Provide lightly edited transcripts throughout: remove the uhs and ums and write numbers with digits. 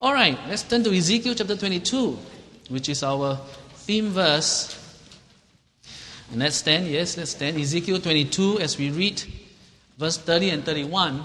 All right, let's turn to Ezekiel chapter 22, which is our theme verse. And let's stand, Ezekiel 22 as we read verse 30 and 31.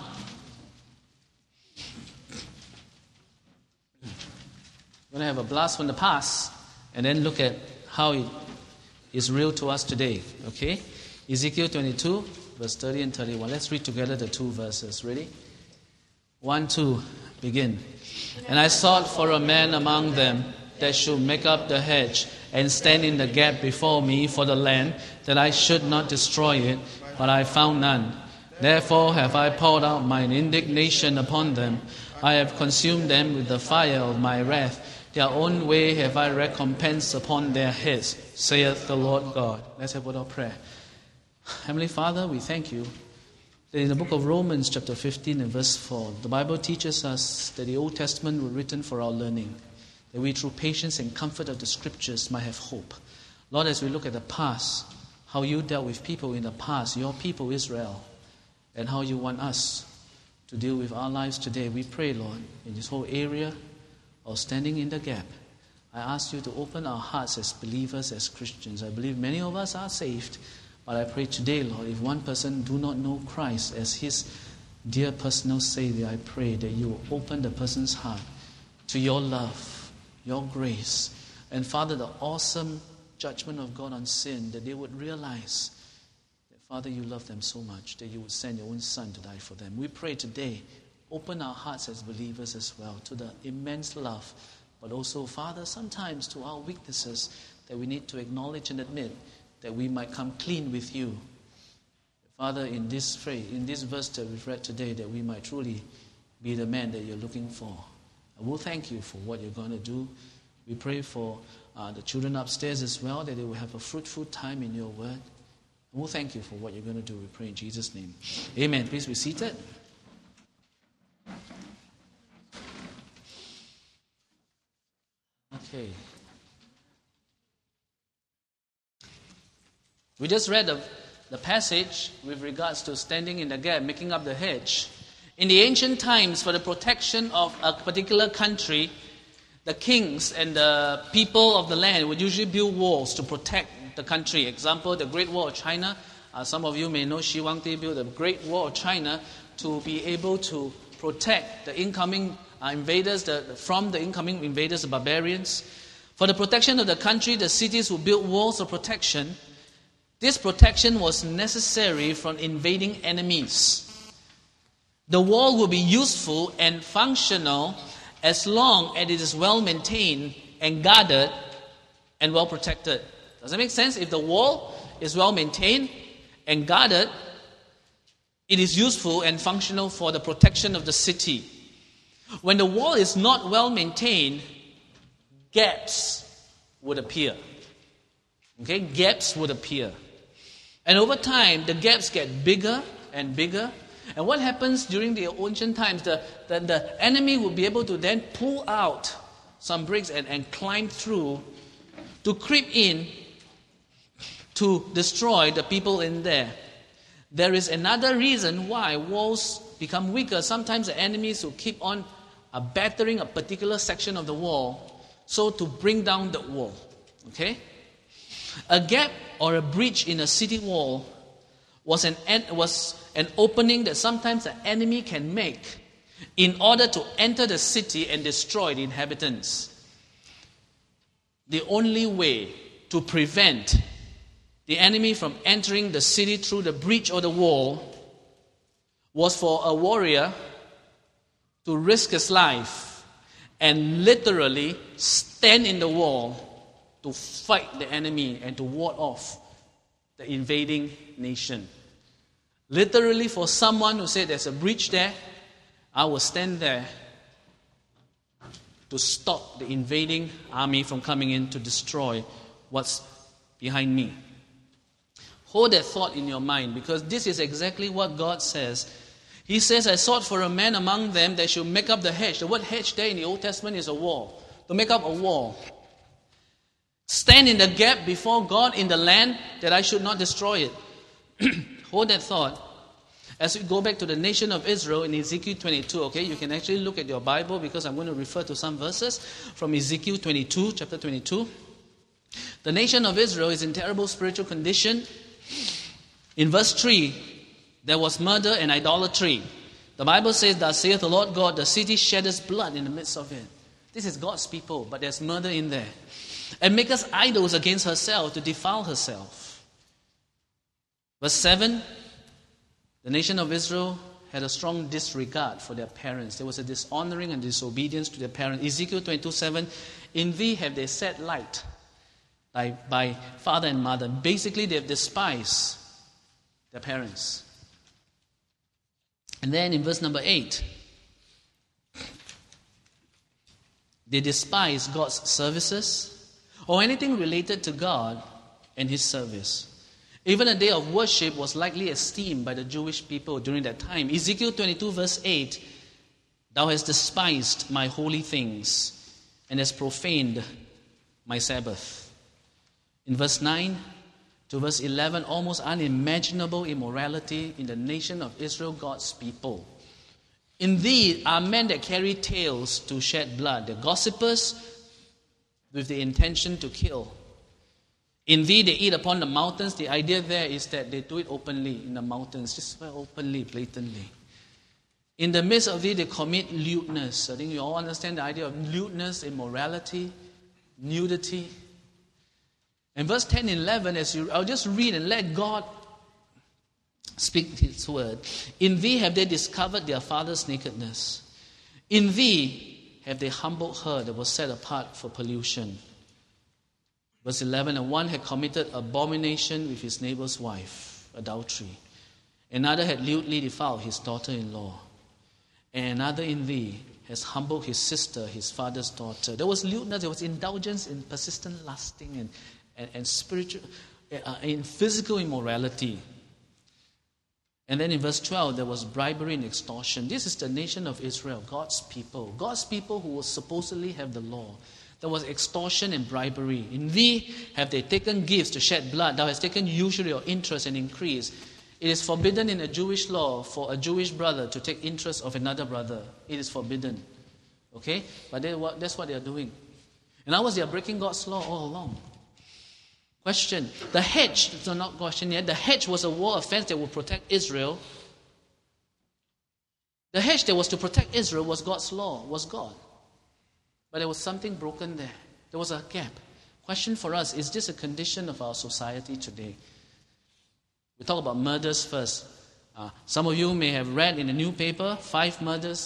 We're going to have a blast from the past and then look at how it is real to us today. Okay? Ezekiel 22, verse 30 and 31. Let's read together the two verses. Ready? 1, 2, begin. And I sought for a man among them that should make up the hedge and stand in the gap before me for the land, that I should not destroy it, but I found none. Therefore have I poured out mine indignation upon them. I have consumed them with the fire of my wrath. Their own way have I recompensed upon their heads, saith the Lord God. Let's have a word of prayer. Heavenly Father, we thank you that in the book of Romans chapter 15 and verse 4, the Bible teaches us that the Old Testament was written for our learning, that we through patience and comfort of the Scriptures might have hope. Lord, as we look at the past, how you dealt with people in the past, your people Israel, and how you want us to deal with our lives today, we pray, Lord, in this whole area of standing in the gap, I ask you to open our hearts as believers, as Christians. I believe many of us are saved, but I pray today, Lord, if one person do not know Christ as his dear personal Savior, I pray that you will open the person's heart to your love, your grace, and Father, the awesome judgment of God on sin, that they would realize that, Father, you love them so much that you would send your own Son to die for them. We pray today, open our hearts as believers as well to the immense love, but also, Father, sometimes to our weaknesses that we need to acknowledge and admit, that we might come clean with you. Father, in this phrase, in this verse that we've read today, that we might truly be the man that you're looking for. And we'll thank you for what you're going to do. We pray for the children upstairs as well, that they will have a fruitful time in your word. And we'll thank you for what you're going to do. We pray in Jesus' name. Amen. Please be seated. Okay. We just read the passage with regards to standing in the gap, making up the hedge. In the ancient times, for the protection of a particular country, the kings and the people of the land would usually build walls to protect the country. Example, the Great Wall of China. Some of you may know Xi Huangdi built the Great Wall of China to be able to protect the incoming invaders, from the incoming invaders, the barbarians. For the protection of the country, the cities would build walls of protection. This protection was necessary from invading enemies. The wall will be useful and functional as long as it is well maintained and guarded and well protected. Does that make sense? If the wall is well maintained and guarded, it is useful and functional for the protection of the city. When the wall is not well maintained, gaps would appear. Okay, gaps would appear. And over time, the gaps get bigger and bigger. And what happens during the ancient times, the enemy will be able to then pull out some bricks and climb through to creep in to destroy the people in there. There is another reason why walls become weaker. Sometimes the enemies will keep on battering a particular section of the wall so to bring down the wall. Okay? A gap or a breach in a city wall was an opening that sometimes the enemy can make in order to enter the city and destroy the inhabitants. The only way to prevent the enemy from entering the city through the breach or the wall was for a warrior to risk his life and literally stand in the wall to fight the enemy and to ward off the invading nation. Literally, for someone who said there's a breach there, I will stand there to stop the invading army from coming in to destroy what's behind me. Hold that thought in your mind, because this is exactly what God says. He says, I sought for a man among them that should make up the hedge. The word hedge there in the Old Testament is a wall. To make up a wall. Stand in the gap before God in the land that I should not destroy it. Hold that thought. As we go back to the nation of Israel in Ezekiel 22, okay, you can actually look at your Bible because I'm going to refer to some verses from Ezekiel 22, chapter 22. The nation of Israel is in terrible spiritual condition. In verse 3, there was murder and idolatry. The Bible says, "Thus saith the Lord God, the city sheddeth blood in the midst of it." This is God's people, but there's murder in there. "And maketh idols against herself to defile herself." Verse 7, the nation of Israel had a strong disregard for their parents. There was a dishonoring and disobedience to their parents. Ezekiel 22:7, "In thee have they set light by father and mother." Basically, they have despised their parents. And then in verse number 8, they despise God's services or anything related to God and His service. Even a day of worship was lightly esteemed by the Jewish people during that time. Ezekiel 22 verse 8, "Thou hast despised my holy things and hast profaned my Sabbath." In verse 9 to verse 11, almost unimaginable immorality in the nation of Israel, God's people. "In thee are men that carry tales to shed blood, the gossipers with the intention to kill. In thee they eat upon the mountains." The idea there is that they do it openly in the mountains, just very openly, blatantly. "In the midst of thee they commit lewdness." I think you all understand the idea of lewdness, immorality, nudity. And verse 10 and 11, I'll just read and let God speak His word. "In thee have they discovered their father's nakedness. In thee have they humbled her that was set apart for pollution." Verse 11, "And one had committed abomination with his neighbor's wife," adultery. "Another had lewdly defiled his daughter-in-law. And another in thee has humbled his sister, his father's daughter." There was lewdness, there was indulgence in persistent lusting and spiritual, in physical immorality. And then in verse 12, there was bribery and extortion. This is the nation of Israel, God's people who will supposedly have the law. There was extortion and bribery. "In thee have they taken gifts to shed blood. Thou hast taken usury or interest and increase." It is forbidden in the Jewish law for a Jewish brother to take interest of another brother. It is forbidden. Okay? But that's what they are doing. In other words, they are breaking God's law all along. Question. The hedge, it's not question yet. The hedge was a war offense that would protect Israel. The hedge that was to protect Israel was God's law, was God. But there was something broken there. There was a gap. Question for us, is this a condition of our society today? We talk about murders first. Some of you may have read in the newspaper 3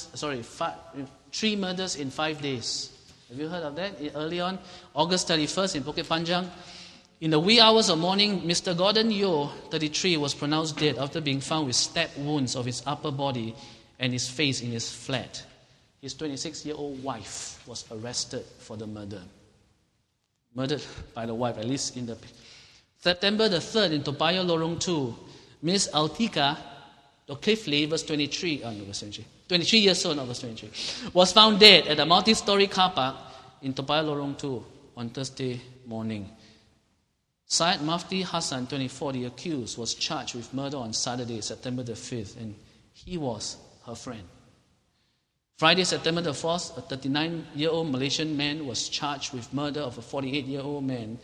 murders in 5 days. Have you heard of that? Early on, August 31st in Bukit Panjang. In the wee hours of morning, Mr. Gordon Yeo, 33, was pronounced dead after being found with stab wounds of his upper body and his face in his flat. His 26-year-old wife was arrested for the murder. Murdered by the wife, at least in the... September the 3rd in Toa Payoh, Lorong 2, Miss Altika Cliffley, verse 23, 23 years old, not verse 23, was found dead at a multi-story car park in Toa Payoh, Lorong 2 on Thursday morning. Syed Mufti Hassan, 24, the accused, was charged with murder on Saturday, September the 5th, and he was her friend. Friday, September the 4th, a 39-year-old Malaysian man was charged with murder of a 48-year-old man.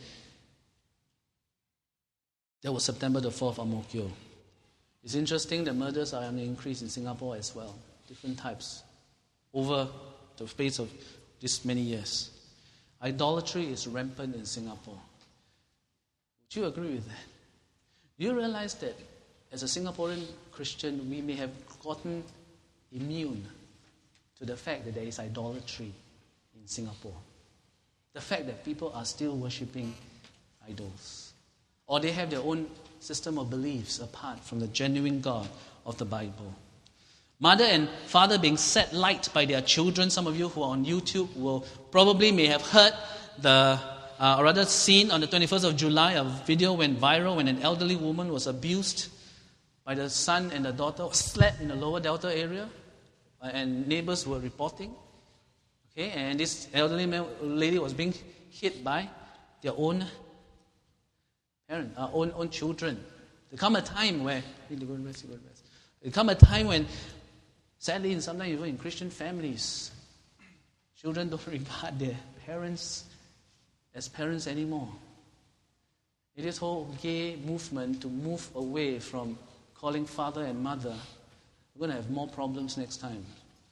That was September the 4th, Ang Mo Kio. It's interesting that murders are on the increase in Singapore as well, different types, over the space of this many years. Idolatry is rampant in Singapore. Do you agree with that? Do you realize that as a Singaporean Christian, we may have gotten immune to the fact that there is idolatry in Singapore? The fact that people are still worshipping idols. Or they have their own system of beliefs apart from the genuine God of the Bible. Mother and father being set light by their children. Some of you who are on YouTube will probably may have heard seen on the 21st of July, a video went viral when an elderly woman was abused by the son and the daughter, slapped in the lower Delta area, and neighbors were reporting. Okay, and this elderly lady was being hit by their own parents, own children. There come a time where There come a time when, sadly, sometimes even in Christian families, children don't regard their parents as parents anymore. It is whole gay movement to move away from calling father and mother. We're going to have more problems next time.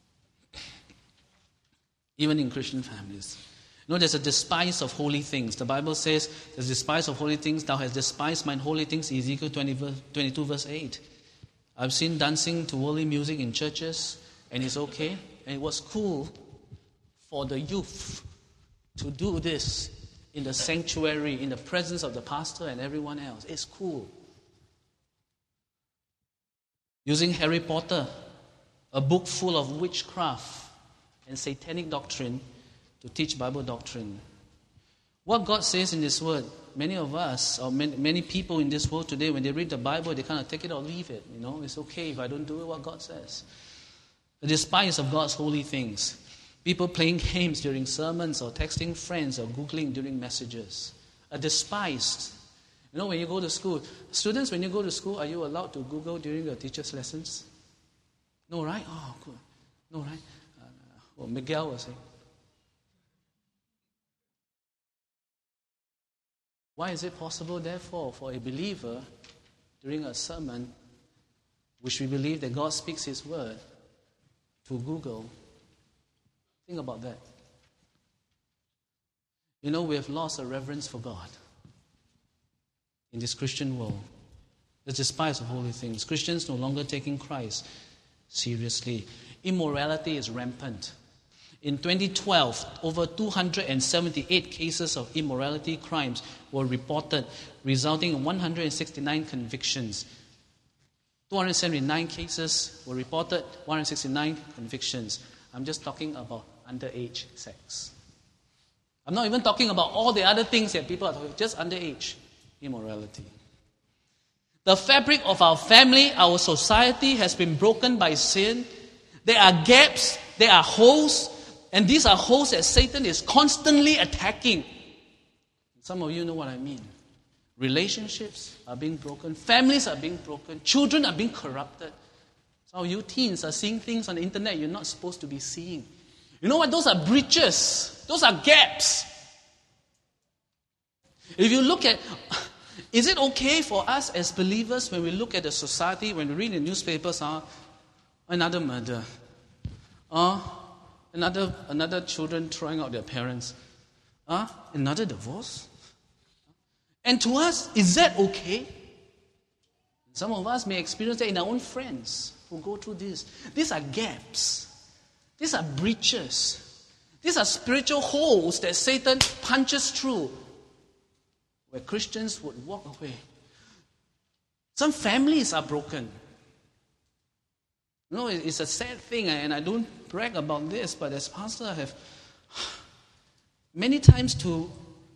Even in Christian families. You know, there's a despise of holy things. The Bible says, there's despise of holy things. Thou hast despised mine holy things. Ezekiel 22 verse 8. I've seen dancing to worldly music in churches, and it's okay. And it was cool for the youth to do this in the sanctuary, in the presence of the pastor and everyone else. It's cool. Using Harry Potter, a book full of witchcraft and satanic doctrine, to teach Bible doctrine. What God says in His Word, many of us, or many people in this world today, when they read the Bible, they kind of take it or leave it. You know, it's okay if I don't do what God says. The despise of God's holy things. People playing games during sermons or texting friends or Googling during messages. A despised. You know, when you go to school, students, when you go to school, are you allowed to Google during your teacher's lessons? No, right? Oh, good. No, right? Miguel was saying. Why is it possible, therefore, for a believer during a sermon, which we believe that God speaks His word, to Google? Think about that. You know, we have lost a reverence for God in this Christian world. There's despise of holy things. Christians no longer taking Christ seriously. Immorality is rampant. In 2012, over 278 cases of immorality crimes were reported, resulting in 169 convictions. 279 cases were reported, 169 convictions. I'm just talking about underage sex. I'm not even talking about all the other things that people are talking about, just underage immorality. The fabric of our family, our society has been broken by sin. There are gaps, there are holes, and these are holes that Satan is constantly attacking. Some of you know what I mean. Relationships are being broken, families are being broken, children are being corrupted. Some of you teens are seeing things on the internet you're not supposed to be seeing. You know what? Those are breaches. Those are gaps. If you look at, is it okay for us as believers when we look at the society, when we read the newspapers, another murder, another children throwing out their parents, another divorce? And to us, is that okay? Some of us may experience that in our own friends who go through this. These are gaps. These are breaches. These are spiritual holes that Satan punches through, where Christians would walk away. Some families are broken. You know, it's a sad thing, and I don't brag about this, but as pastor, I have many times to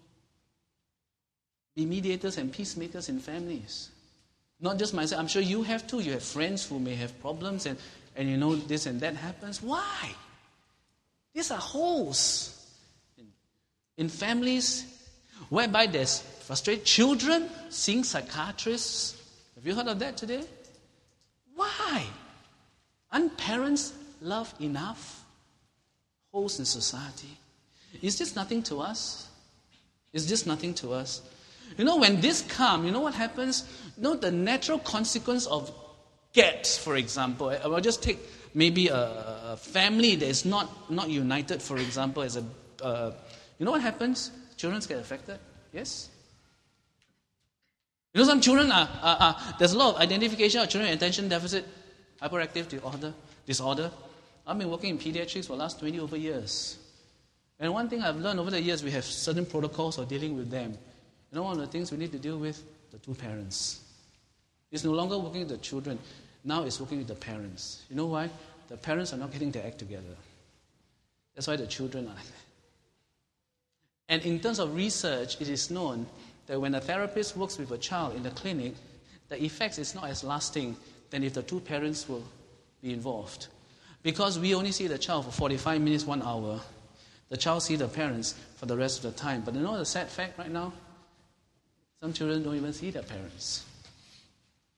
be mediators and peacemakers in families. Not just myself. I'm sure you have too. You have friends who may have problems, and you know this and that happens. Why? These are holes in families whereby there's frustrated children seeing psychiatrists. Have you heard of that today? Why? Aren't parents loved enough? Holes in society. Is this nothing to us? Is this nothing to us? You know, when this comes, you know what happens? You know, the natural consequence of gaps, for example. I'll just take maybe a family that is not united, for example, as a... you know what happens? Children get affected. Yes? You know, some children there's a lot of identification of children with attention deficit hyperactive disorder. I've been working in pediatrics for the last 20 over years. And one thing I've learned over the years, we have certain protocols for dealing with them. You know, one of the things we need to deal with, the two parents. It's no longer working with the children. Now it's working with the parents. You know why? The parents are not getting their act together. That's why the children are like that. And in terms of research, it is known that when a therapist works with a child in the clinic, the effects is not as lasting than if the two parents will be involved. Because we only see the child for 45 minutes, 1 hour. The child sees the parents for the rest of the time. But you know the sad fact right now? Some children don't even see their parents.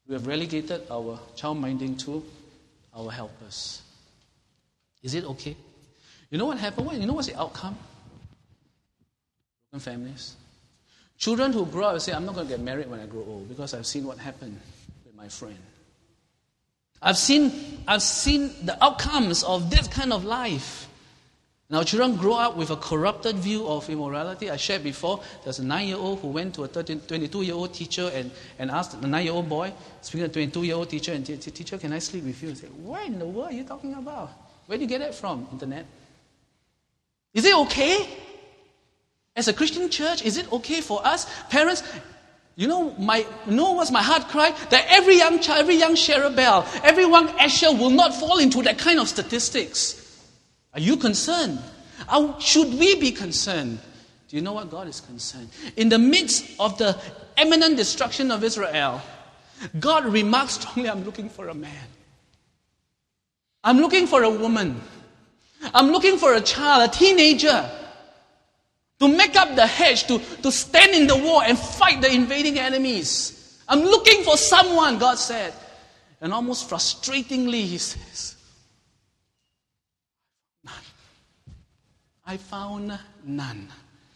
We have relegated our child minding to our helpers. Is it okay? You know what happened? You know what's the outcome? Broken families. Children who grow up and say, I'm not going to get married when I grow old because I've seen what happened with my friend. I've seen the outcomes of this kind of life. Now, children grow up with a corrupted view of immorality. I shared before, there's a 9-year-old who went to a 22-year-old teacher and asked the 9-year-old boy, speaking to a 22-year-old teacher, and teacher, can I sleep with you? He said, what in the world are you talking about? Where do you get that from? Internet. Is it okay? As a Christian church, is it okay for us, parents? You know what's my heart cry? That every young child, every young Cherubel, every young Asher will not fall into that kind of statistics. Are you concerned? Should we be concerned? Do you know what God is concerned? In the midst of the imminent destruction of Israel, God remarks strongly, I'm looking for a man. I'm looking for a woman. I'm looking for a child, a teenager, to make up the hedge, to stand in the war and fight the invading enemies. I'm looking for someone, God said. And almost frustratingly, he says, none. I found none.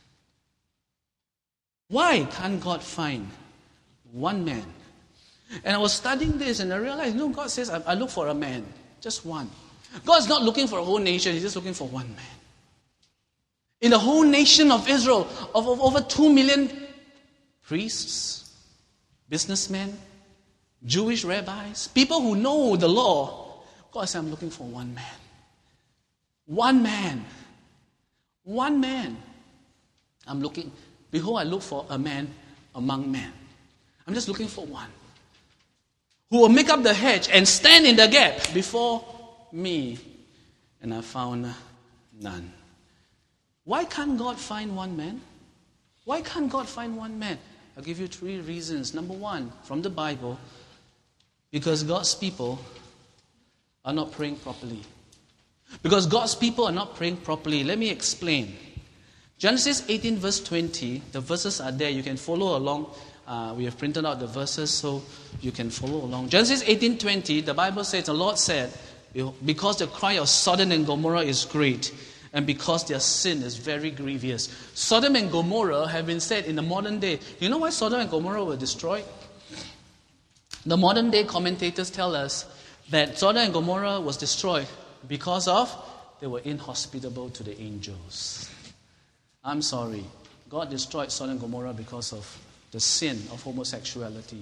Why can't God find one man? And I was studying this and I realized, God says, I look for a man, just one. God's not looking for a whole nation, He's just looking for one man. In the whole nation of Israel, of over 2 million priests, businessmen, Jewish rabbis, people who know the law, God said, I'm looking for one man. One man. One man. Behold, I look for a man among men. I'm just looking for one who will make up the hedge and stand in the gap before me. And I found none. Why can't God find one man? Why can't God find one man? I'll give you 3 reasons. Number 1, from the Bible, because God's people are not praying properly. Because God's people are not praying properly. Let me explain. Genesis 18 verse 20, the verses are there. You can follow along. We have printed out the verses so you can follow along. Genesis 18:20, the Bible says, the Lord said, because the cry of Sodom and Gomorrah is great, and because their sin is very grievous. Sodom and Gomorrah have been said in the modern day. You know why Sodom and Gomorrah were destroyed? The modern day commentators tell us that Sodom and Gomorrah was destroyed because of they were inhospitable to the angels. I'm sorry. God destroyed Sodom and Gomorrah because of the sin of homosexuality.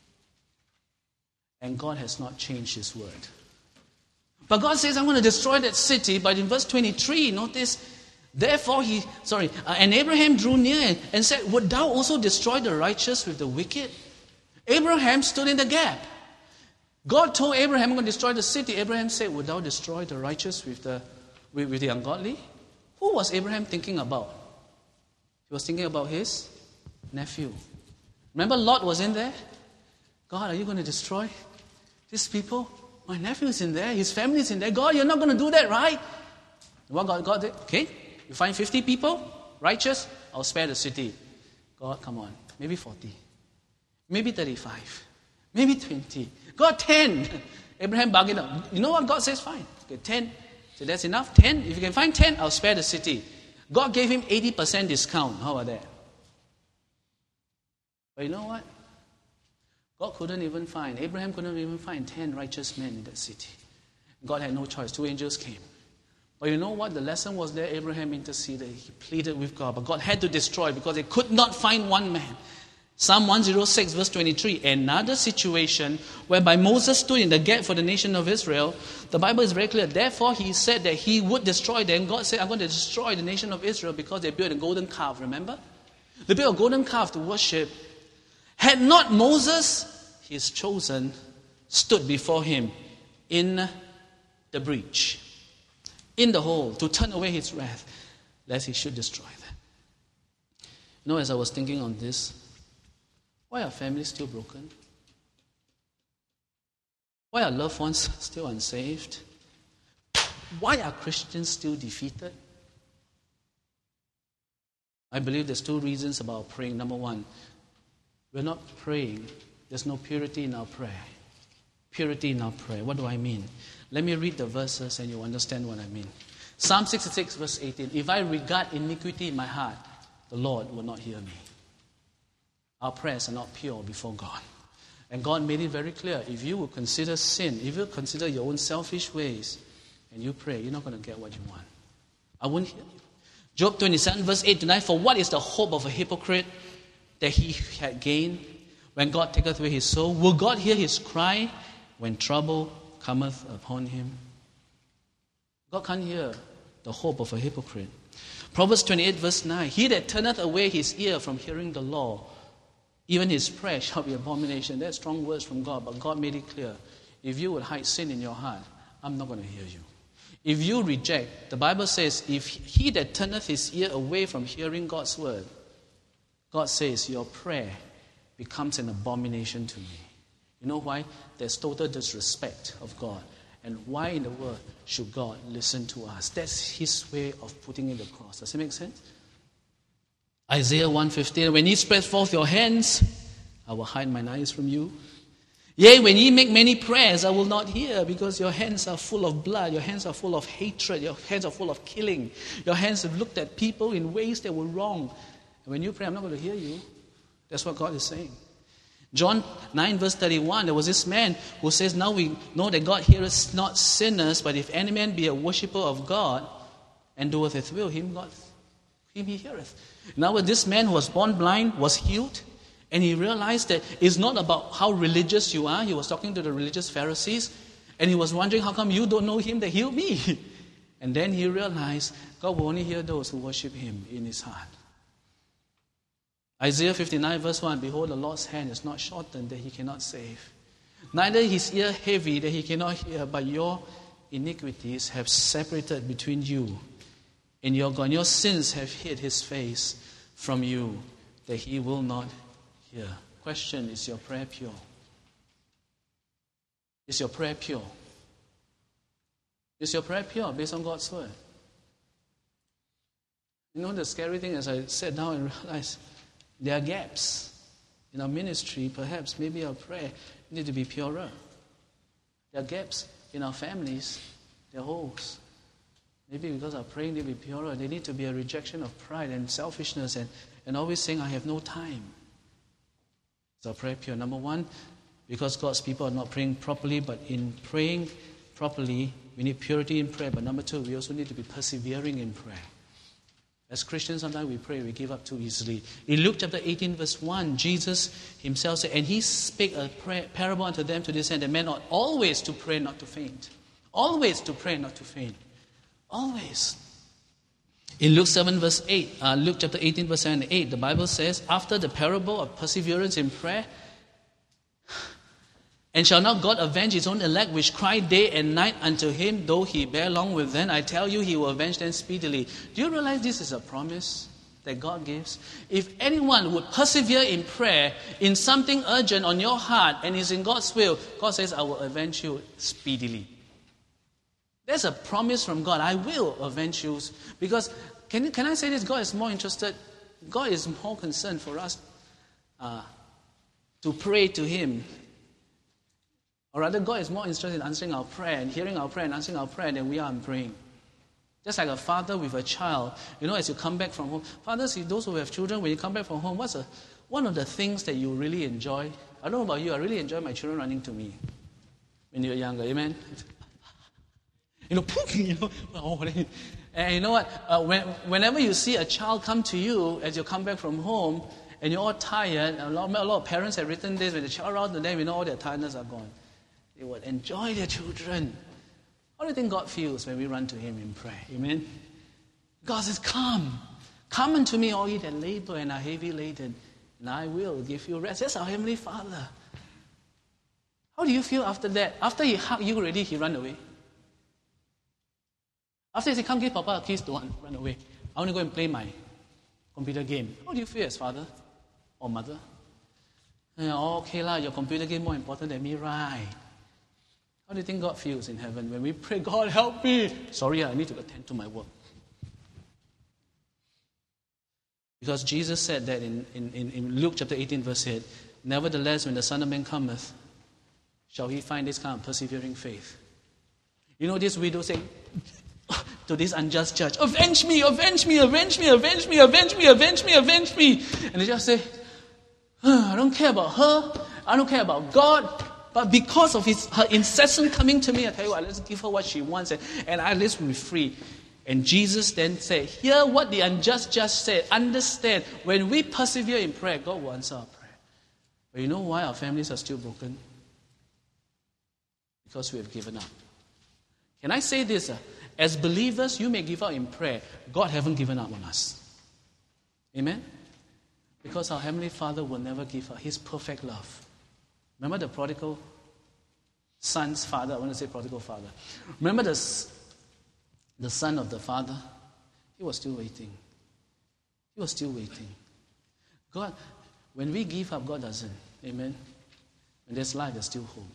And God has not changed His word. But God says, I'm going to destroy that city. But in verse 23, notice, therefore and Abraham drew near and said, would thou also destroy the righteous with the wicked? Abraham stood in the gap. God told Abraham, I'm going to destroy the city. Abraham said, would thou destroy the righteous with the ungodly? Who was Abraham thinking about? He was thinking about his nephew. Remember Lot was in there? God, are you going to destroy these people? My nephew is in there. His family is in there. God, you're not going to do that, right? What God did? Okay, you find 50 people, righteous, I'll spare the city. God, come on. Maybe 40. Maybe 35. Maybe 20. God, 10. Abraham bargained up. You know what? God says, fine. Okay, 10. So that's enough. 10. If you can find 10, I'll spare the city. God gave him 80% discount. How about that? But you know what? Abraham couldn't even find 10 righteous men in that city. God had no choice. 2 angels came. But you know what? The lesson was there. Abraham interceded. He pleaded with God. But God had to destroy because they could not find one man. Psalm 106 verse 23. Another situation whereby Moses stood in the gap for the nation of Israel. The Bible is very clear. Therefore he said that he would destroy them. God said, I'm going to destroy the nation of Israel because they built a golden calf. Remember? They built a golden calf to worship. Had not Moses, his chosen, stood before him in the breach, in the hole, to turn away his wrath, lest he should destroy them. You know, as I was thinking on this, why are families still broken? Why are loved ones still unsaved? Why are Christians still defeated? I believe there's 2 reasons about praying. Number 1, we're not praying There's no purity in our prayer. Purity in our prayer. What do I mean? Let me read the verses and you'll understand what I mean. Psalm 66 verse 18. If I regard iniquity in my heart, the Lord will not hear me. Our prayers are not pure before God. And God made it very clear. If you will consider sin, if you consider your own selfish ways, and you pray, you're not going to get what you want. I won't hear you. Job 27 verse 8 to 9. For what is the hope of a hypocrite that he had gained when God taketh away his soul? Will God hear his cry when trouble cometh upon him? God can't hear the hope of a hypocrite. Proverbs 28 verse 9. He that turneth away his ear from hearing the law, even his prayer shall be abomination. That's strong words from God, but God made it clear. If you would hide sin in your heart, I'm not going to hear you. If you reject, the Bible says, if he that turneth his ear away from hearing God's word, God says your prayer becomes an abomination to me. You know why? There's total disrespect of God. And why in the world should God listen to us? That's his way of putting it across. Does it make sense? Isaiah 1:15. When ye spread forth your hands, I will hide mine eyes from you. Yea, when ye make many prayers, I will not hear, because your hands are full of blood, your hands are full of hatred, your hands are full of killing. Your hands have looked at people in ways that were wrong. And when you pray, I'm not going to hear you. That's what God is saying. John 9 verse 31, there was this man who says, now we know that God heareth not sinners, but if any man be a worshipper of God and doeth his will, him he heareth. Now this man who was born blind was healed, and he realized that it's not about how religious you are. He was talking to the religious Pharisees, and he was wondering, how come you don't know him that healed me? And then he realized God will only hear those who worship him in his heart. Isaiah 59 verse 1, behold, the Lord's hand is not shortened that he cannot save, neither his ear heavy that he cannot hear, but your iniquities have separated between you and your God. Your sins have hid his face from you, that he will not hear. Question, is your prayer pure? Is your prayer pure? Is your prayer pure based on God's word? You know, the scary thing is I sat down and realized there are gaps in our ministry. Perhaps maybe our prayer need to be purer. There are gaps in our families. There are holes. Maybe because our praying need to be purer. There need to be a rejection of pride and selfishness and always saying, I have no time. Is our prayer pure? Number one, because God's people are not praying properly, but in praying properly, we need purity in prayer. But number two, we also need to be persevering in prayer. As Christians, sometimes we pray, we give up too easily. In Luke chapter 18, verse 1, Jesus himself said, and he spake a parable unto them to this end, that men ought always to pray, not to faint. Always to pray, not to faint. Always. In Luke 7, verse 8, Luke chapter 18, verse 7 and 8, the Bible says, after the parable of perseverance in prayer, and shall not God avenge his own elect, which cry day and night unto him, though he bear long with them? I tell you, he will avenge them speedily. Do you realize this is a promise that God gives? If anyone would persevere in prayer, in something urgent on your heart, and is in God's will, God says, I will avenge you speedily. There's a promise from God. I will avenge you. Because, can I say this? God is more interested, God is more concerned for us to pray to him. Or rather, God is more interested in answering our prayer and hearing our prayer and answering our prayer than we are in praying. Just like a father with a child. You know, as you come back from home. Fathers, those who have children, when you come back from home, what's one of the things that you really enjoy? I don't know about you, I really enjoy my children running to me when you're younger. Amen? And you know what? Whenever you see a child come to you as you come back from home and you're all tired, a lot of parents have written this, when the child runs to them, you know all their tiredness are gone. They would enjoy their children. How do you think God feels when we run to him in prayer? Amen? God says, come. Come unto me, all ye that labor and are heavy laden, and I will give you rest. That's our Heavenly Father. How do you feel after that? After he hugged you already, he ran away. After he said, come give Papa a kiss, don't run away. I want to go and play my computer game. How do you feel as father or mother? Okay lah, your computer game more important than me, right? How do you think God feels in heaven when we pray, God help me? Sorry, I need to attend to my work. Because Jesus said that in Luke chapter 18 verse 8, Nevertheless, when the Son of Man cometh, shall he find this kind of persevering faith? You know, this widow saying to this unjust judge, avenge me, avenge me, avenge me, avenge me, avenge me, avenge me, avenge me. And they just say, I don't care about her, I don't care about God, but because of her incessant coming to me, I tell you what, let's give her what she wants, and at least we'll be free. And Jesus then said, hear what the unjust judge said, understand, when we persevere in prayer, God will answer our prayer. But you know why our families are still broken? Because we have given up. Can I say this? As believers, you may give up in prayer. God haven't given up on us. Amen? Because our Heavenly Father will never give up His perfect love. Remember the prodigal son's father? I want to say prodigal father. Remember the son of the father? He was still waiting. He was still waiting. God, when we give up, God doesn't. Amen? When there's life, there's still hope.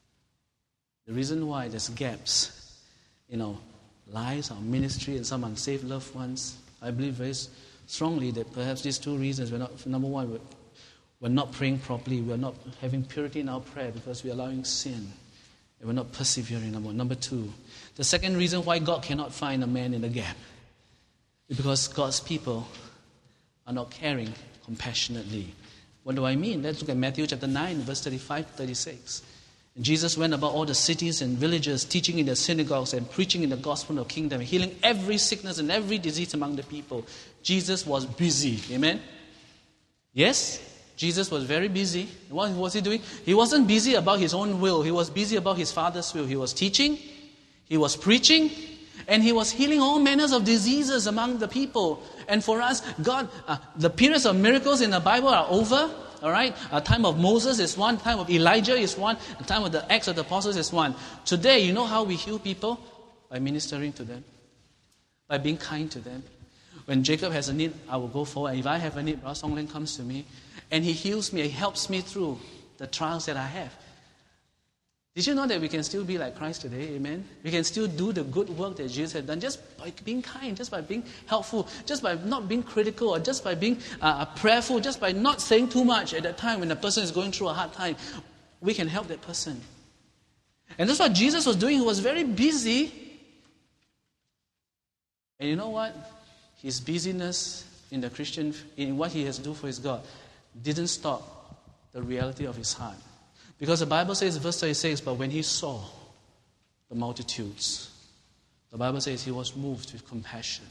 The reason why there's gaps in our lives, our ministry, and some unsaved loved ones, I believe very strongly that perhaps these two reasons, number one, we're not praying properly, we're not having purity in our prayer because we're allowing sin, and we're not persevering. Number two, the second reason why God cannot find a man in the gap is because God's people are not caring compassionately. What do I mean? Let's look at Matthew chapter 9, verse 35 to 36. And Jesus went about all the cities and villages, teaching in the synagogues and preaching in the gospel of the kingdom, healing every sickness and every disease among the people. Jesus was busy. Amen? Yes? Jesus was very busy. What was he doing? He wasn't busy about his own will. He was busy about his Father's will. He was teaching, he was preaching, and he was healing all manners of diseases among the people. And for us, God, the periods of miracles in the Bible are over. All right? A time of Moses is one. Time of Elijah is one. A time of the Acts of the Apostles is one. Today, you know how we heal people? By ministering to them. By being kind to them. When Jacob has a need, I will go forward. If I have a need, Brother Song Len comes to me. And he heals me. He helps me through the trials that I have. Did you know that we can still be like Christ today? Amen? We can still do the good work that Jesus had done just by being kind, just by being helpful, just by not being critical, or just by being prayerful, just by not saying too much at that time when the person is going through a hard time. We can help that person. And that's what Jesus was doing. He was very busy. And you know what? His busyness in what he has to do for his God didn't stop the reality of his heart. Because the Bible says, verse 36, but when he saw the multitudes, the Bible says he was moved with compassion.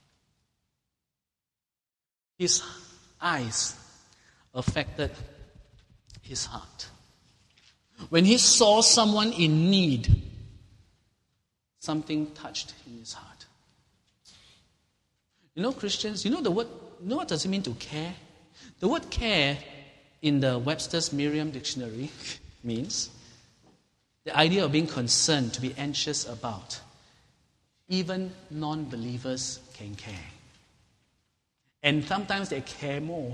His eyes affected his heart. When he saw someone in need, something touched in his heart. You know, Christians, you know what does it mean to care? The word care in the Webster's Merriam Dictionary means the idea of being concerned, to be anxious about. Even non-believers can care. And sometimes they care more.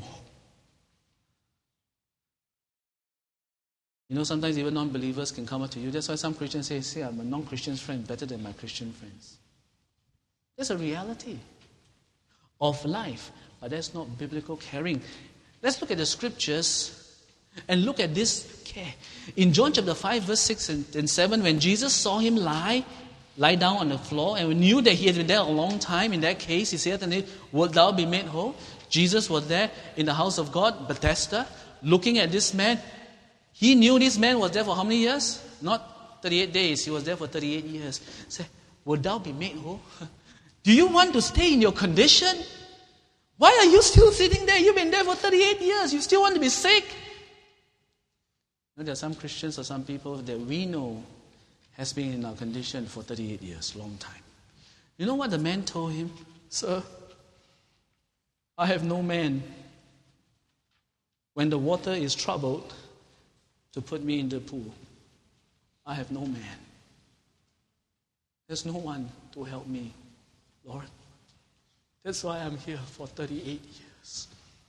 You know, sometimes even non-believers can come up to you. That's why some Christians say, I'm a non-Christian friend better than my Christian friends. That's a reality of life. But that's not biblical caring. Let's look at the scriptures and look at this care. In John chapter 5, verse 6 and 7, when Jesus saw him lie down on the floor and knew that he had been there a long time, in that case, he said to him, wilt thou be made whole? Jesus was there in the house of God, Bethesda, looking at this man. He knew this man was there for how many years? Not 38 days. He was there for 38 years. He said, wilt thou be made whole? Do you want to stay in your condition? Why are you still sitting there? You've been there for 38 years. You still want to be sick? You know, there are some Christians or some people that we know has been in our condition for 38 years, long time. You know what the man told him? Sir, I have no man when the water is troubled to put me in the pool. I have no man. There's no one to help me, Lord. That's why I'm here for 38 years.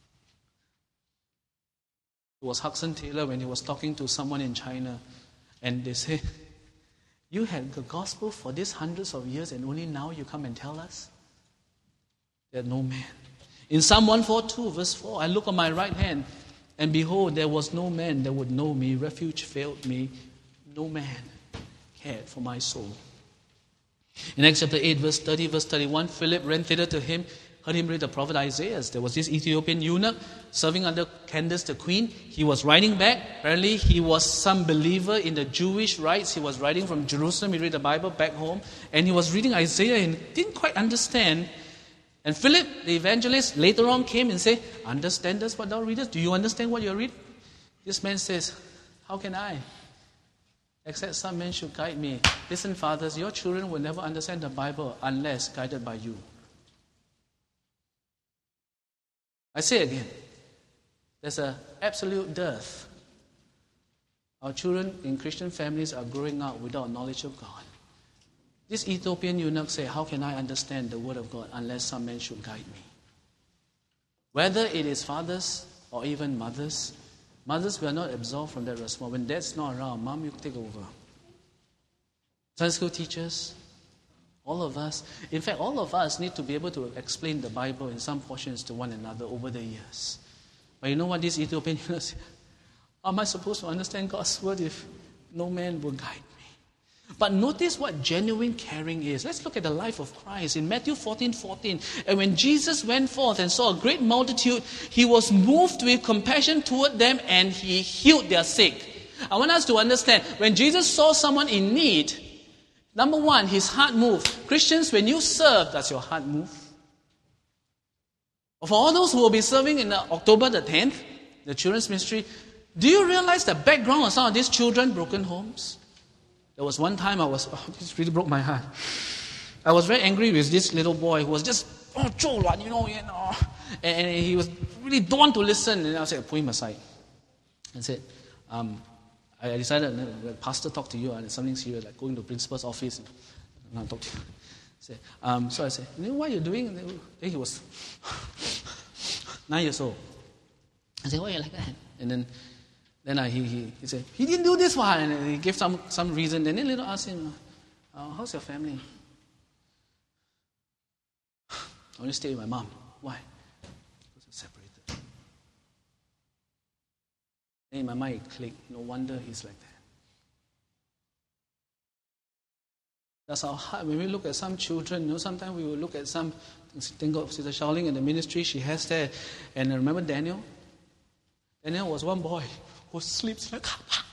It was Hudson Taylor when he was talking to someone in China, and they say, you had the gospel for these hundreds of years and only now you come and tell us? There's no man. In Psalm 142 verse 4, I look on my right hand And behold, there was no man that would know me. Refuge failed me. No man cared for my soul. In Acts chapter 8, verse 30, verse 31, Philip ran thither to him, heard him read the prophet Isaiah. There was this Ethiopian eunuch serving under Candace the queen. He was writing back. Apparently, he was some believer in the Jewish rites. He was writing from Jerusalem. He read the Bible back home. And he was reading Isaiah and didn't quite understand. And Philip, the evangelist, later on came and said, understandest what thou readest? Do you understand what you're reading? This man says, how can I? Except some men should guide me. Listen, fathers, your children will never understand the Bible unless guided by you. I say again, there's an absolute dearth. Our children in Christian families are growing up without knowledge of God. This Ethiopian eunuch said, how can I understand the word of God unless some man should guide me? Whether it is fathers or even mothers, mothers, we are not absolved from that responsibility. When dad's not around, mom, you take over. Sunday school teachers, all of us. In fact, all of us need to be able to explain the Bible in some portions to one another over the years. But you know what this Ethiopian eunuch said? How am I supposed to understand God's word if no man will guide me? But notice what genuine caring is. Let's look at the life of Christ in Matthew 14:14. And when Jesus went forth and saw a great multitude, he was moved with compassion toward them and he healed their sick. I want us to understand, when Jesus saw someone in need, number one, his heart moved. Christians, when you serve, does your heart move? For all those who will be serving in October the 10th, the children's ministry, do you realize the background of some of these children, broken homes? There was one time this really broke my heart. I was very angry with this little boy who was just, and he was really don't want to listen. And I said, put him aside. And said, I decided, the pastor talk to you, and something serious, like going to the principal's office. And I'll talk to you. So I said, you know what you're doing? Then he was 9 years old. I said, why are you like that? And then he said, he didn't do this one. And he gave some reason. And then later asked him, how's your family? I want to stay with my mom. Why? Because we're separated. And in my mind it clicked. No wonder he's like that. That's our heart. When we look at some children, sometimes we will look at some, think of Sister Shaoling and the ministry she has there. And I remember Daniel. Daniel was one boy who sleeps in a car park.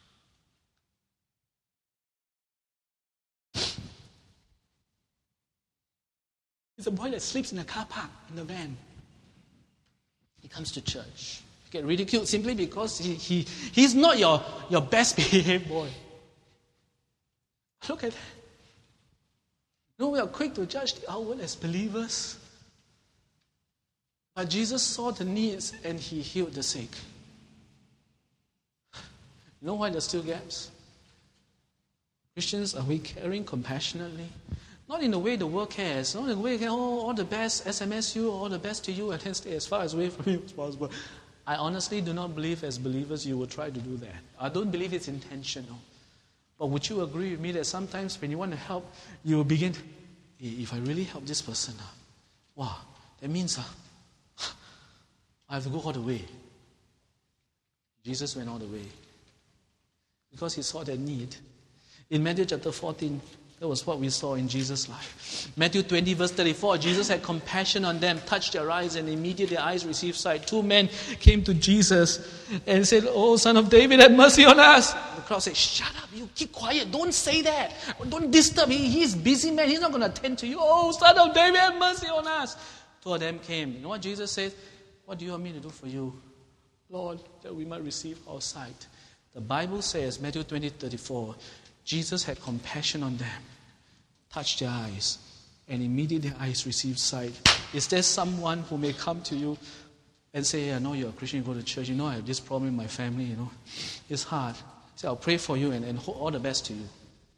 He's a boy that sleeps in a car park, in the van. He comes to church. He gets ridiculed simply because he's not your best behaved boy. Look at that. We are quick to judge the outward as believers. But Jesus saw the needs and he healed the sick. You know why there's still gaps? Christians, are we caring compassionately? Not in the way the world cares. Not in the way, all the best, SMS you, all the best to you, and then stay as far away from you as possible. I honestly do not believe as believers you will try to do that. I don't believe it's intentional. But would you agree with me that sometimes when you want to help, you will begin to, if I really help this person, that means I have to go all the way. Jesus went all the way because he saw that need. In Matthew chapter 14, that was what we saw in Jesus' life. Matthew 20 verse 34, Jesus had compassion on them, touched their eyes, and immediately their eyes received sight. 2 men came to Jesus and said, "Oh, Son of David, have mercy on us." The crowd said, "Shut up, you keep quiet, don't say that. Don't disturb him, he's a busy man, he's not going to attend to you. Oh, Son of David, have mercy on us." 2 of them came. You know what Jesus said? "What do you want me to do for you?" "Lord, that we might receive our sight." The Bible says, Matthew 20:34, Jesus had compassion on them, touched their eyes, and immediately their eyes received sight. Is there someone who may come to you and say, "I know you're a Christian, you go to church, I have this problem in my family, it's hard." Say, "I'll pray for you and all the best to you."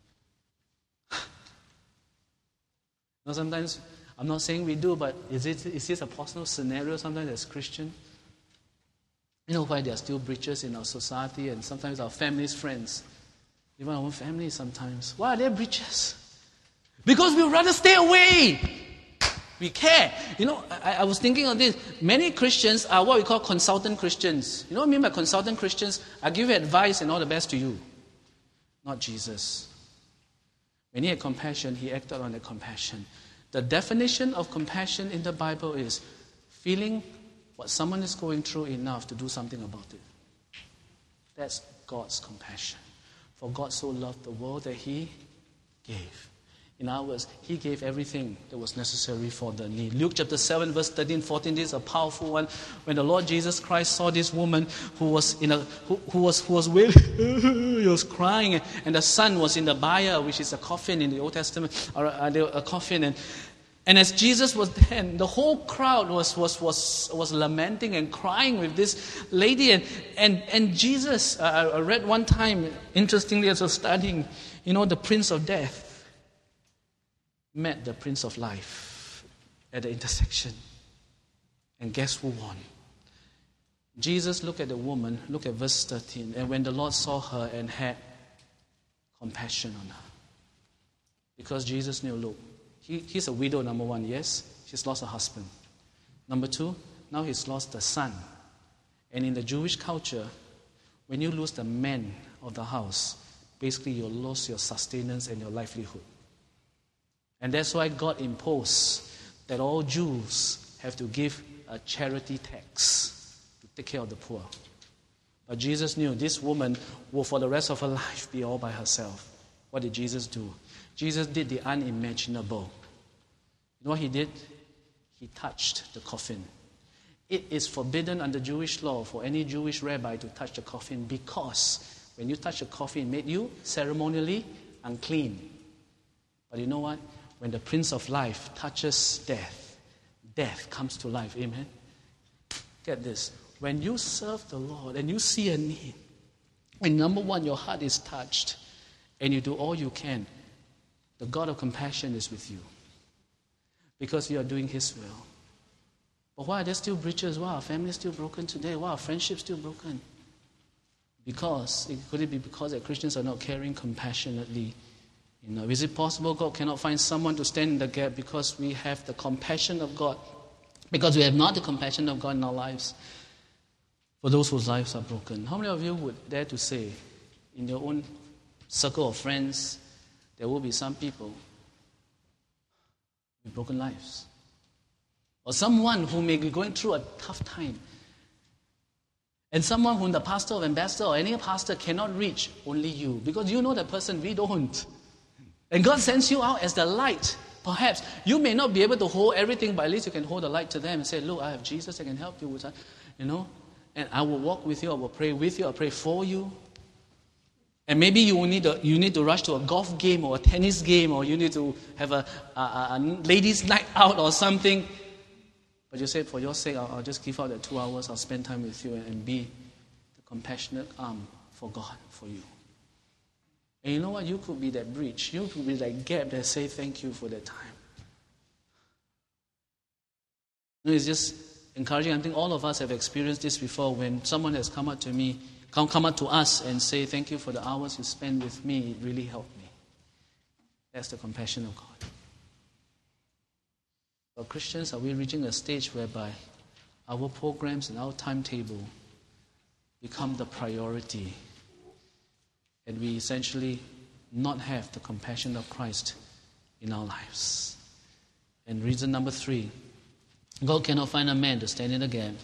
Sometimes, I'm not saying we do, but is this a personal scenario sometimes as Christian? You know why there are still breaches in our society and sometimes our families, friends, even our own families sometimes. Why are there breaches? Because we would rather stay away. We care. I was thinking of this. Many Christians are what we call consultant Christians. You know what I mean by consultant Christians? I give you advice and all the best to you. Not Jesus. When he had compassion, he acted on that compassion. The definition of compassion in the Bible is feeling what someone is going through enough to do something about it. That's God's compassion. For God so loved the world that he gave. In other words, he gave everything that was necessary for the need. Luke chapter 7, verse 13, 14, this is a powerful one. When the Lord Jesus Christ saw this woman who was wailing, he was crying, and the son was in the bier, which is a coffin in the Old Testament, or a coffin, and as Jesus was there, the whole crowd was lamenting and crying with this lady, and Jesus, I read one time, interestingly as I was studying, the Prince of Death met the Prince of Life at the intersection. And guess who won? Jesus looked at the woman, look at verse 13, and when the Lord saw her and had compassion on her. Because Jesus knew, look, he's a widow, number one, yes, she's lost her husband. Number two, now he's lost the son. And in the Jewish culture, when you lose the man of the house, basically you lose your sustenance and your livelihood. And that's why God imposed that all Jews have to give a charity tax to take care of the poor. But Jesus knew this woman will for the rest of her life be all by herself. What did Jesus do? Jesus did the unimaginable. You know what he did? He touched the coffin. It is forbidden under Jewish law for any Jewish rabbi to touch the coffin because when you touch the coffin, it made you ceremonially unclean. But you know what? When the Prince of Life touches death, death comes to life. Amen? Get this. When you serve the Lord and you see a need, and number one, your heart is touched, and you do all you can, the God of compassion is with you. Because you are doing his will. But why are there still breaches? Why are families still broken today? Why are friendships still broken? Could it be because that Christians are not caring compassionately? Is it possible God cannot find someone to stand in the gap because we have the compassion of God? Because we have not the compassion of God in our lives for those whose lives are broken. How many of you would dare to say in your own circle of friends there will be some people with broken lives? Or someone who may be going through a tough time. And someone whom the pastor or ambassador or any pastor cannot reach, only you. Because you know that person, we don't. And God sends you out as the light. Perhaps you may not be able to hold everything, but at least you can hold the light to them and say, look, I have Jesus, I can help you with that. And I will walk with you, I will pray with you, I'll pray for you. And maybe you need to rush to a golf game or a tennis game, or you need to have a ladies' night out or something. But you say, for your sake, I'll just give out that 2 hours, I'll spend time with you and be the compassionate arm for God, for you. And you know what? You could be that bridge. You could be that gap that say thank you for that time. It's just encouraging. I think all of us have experienced this before when someone has come up to us and say thank you for the hours you spent with me. It really helped me. That's the compassion of God. But Christians, are we reaching a stage whereby our programs and our timetable become the priority? And we essentially not have the compassion of Christ in our lives. And reason number 3, God cannot find a man to stand in the gap.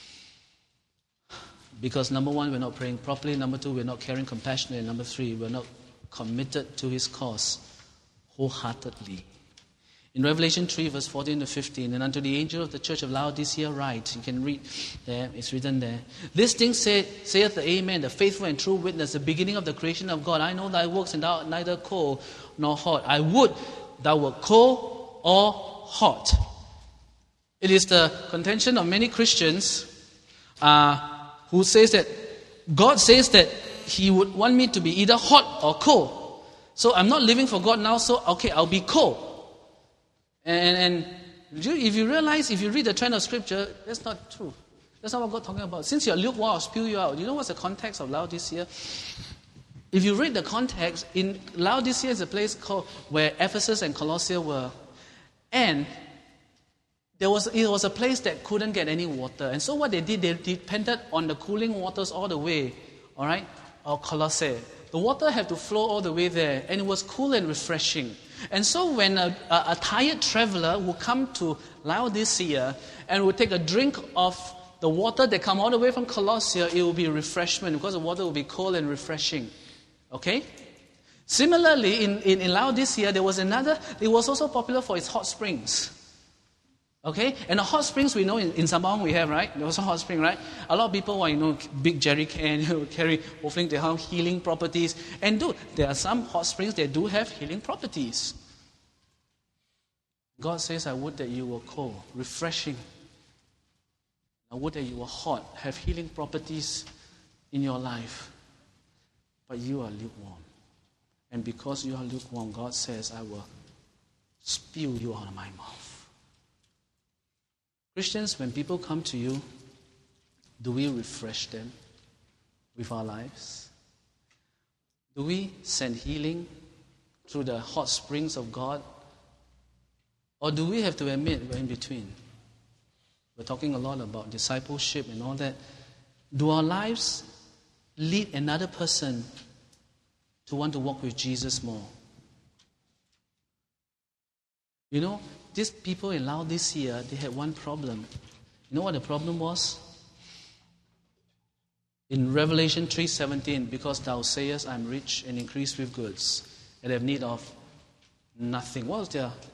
Because number 1, we're not praying properly. Number 2, we're not caring compassionately. And number 3, we're not committed to his cause wholeheartedly. In Revelation 3, verse 14 to 15, and unto the angel of the church of Laodicea write, you can read there, it's written there. This thing saith the Amen, the faithful and true witness, the beginning of the creation of God. I know thy works, and thou art neither cold nor hot. I would thou wert cold or hot. It is the contention of many Christians who says that God says that he would want me to be either hot or cold. So I'm not living for God now, so okay, I'll be cold. And if you realize, if you read the trend of Scripture, that's not true. That's not what God's talking about. Since you're lukewarm, I'll spew you out. You know what's the context of Laodicea? If you read the context, in Laodicea is a place called where Ephesus and Colossae were. And it was a place that couldn't get any water. And so what they did, they depended on the cooling waters all the way, all right, or Colossae. The water had to flow all the way there, and it was cool and refreshing. And so when a tired traveler would come to Laodicea and would take a drink of the water that come all the way from Colossae, it will be refreshment because the water will be cold and refreshing. Okay? Similarly, in Laodicea, it was also popular for its hot springs. Okay? And the hot springs we know in Sembawang we have, right? There was a hot spring, right? A lot of people, big jerry can, carry hoping to have healing properties. And there are some hot springs that do have healing properties. God says, I would that you were cold, refreshing. I would that you were hot, have healing properties in your life. But you are lukewarm. And because you are lukewarm, God says, I will spew you out of my mouth. Christians, when people come to you, do we refresh them with our lives? Do we send healing through the hot springs of God? Or do we have to admit we're in between? We're talking a lot about discipleship and all that. Do our lives lead another person to want to walk with Jesus more? These people in Laodicea, they had one problem. You know what the problem was? In Revelation 3:17, because thou sayest, I'm rich and increased with goods, and have need of nothing. What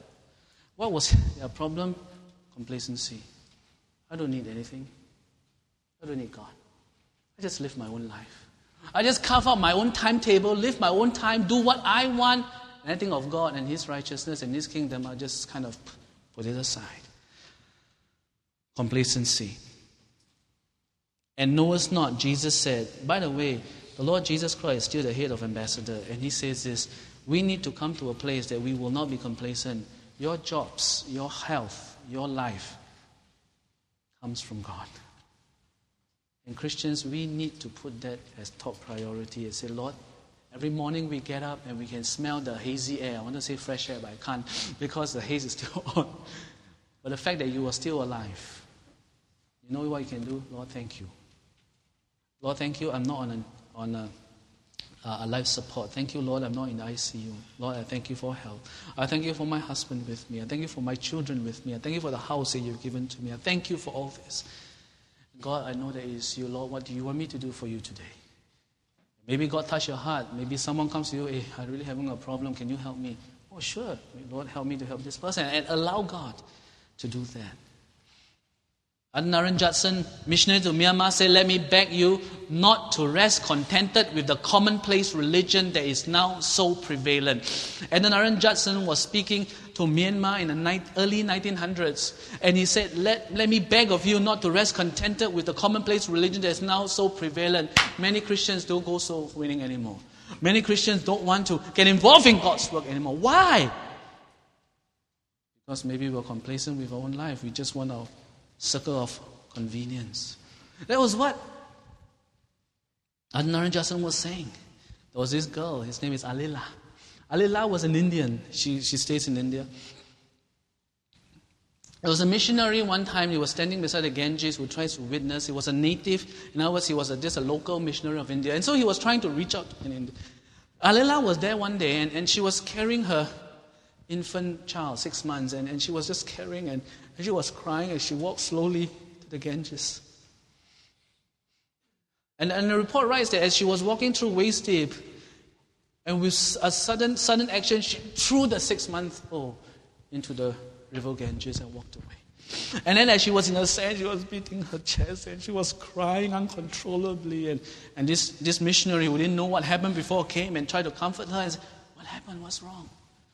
was their problem? Complacency. I don't need anything. I don't need God. I just live my own life. I just carve out my own timetable, live my own time, do what I want. Anything of God and His righteousness and His kingdom, I just kind of put it aside. Complacency. And knowest not, Jesus said, by the way, the Lord Jesus Christ is still the head of ambassador, and He says this, we need to come to a place that we will not be complacent. Your jobs, your health, your life comes from God. And Christians, we need to put that as top priority and say, Lord, every morning we get up and we can smell the hazy air. I want to say fresh air, but I can't because the haze is still on. But the fact that you are still alive, you know what you can do? Lord, thank you. Lord, thank you. I'm not on a life support. Thank you, Lord, I'm not in the ICU. Lord, I thank you for help. I thank you for my husband with me. I thank you for my children with me. I thank you for the house that you've given to me. I thank you for all this. God, I know that it is you. Lord, what do you want me to do for you today? Maybe God touched your heart. Maybe someone comes to you, hey, I'm really having a problem. Can you help me? Oh, sure. Lord, help me to help this person. And allow God to do that. Adoniram Judson, missionary to Myanmar, said, let me beg you not to rest contented with the commonplace religion that is now so prevalent. Adoniram Judson was speaking to Myanmar in the early 1900s. And he said, let me beg of you not to rest contented with the commonplace religion that is now so prevalent. Many Christians don't go soul winning anymore. Many Christians don't want to get involved in God's work anymore. Why? Because maybe we're complacent with our own life. We just want our circle of convenience. That was what Adoniram Judson was saying. There was this girl, his name is Alila. Alila was an Indian. She stays in India. There was a missionary one time, he was standing beside the Ganges who tries to witness. He was a native. In other words, he was just a local missionary of India. And so he was trying to reach out to India. Alila was there one day and she was carrying her infant child, 6 months, and she was just carrying and she was crying as she walked slowly to the Ganges. And the report writes that as she was walking through waist deep, and with a sudden action, she threw the 6-month-old into the river Ganges and walked away. And then as she was in the sand, she was beating her chest and she was crying uncontrollably. And this missionary who didn't know what happened before came and tried to comfort her and said, what happened? What's wrong?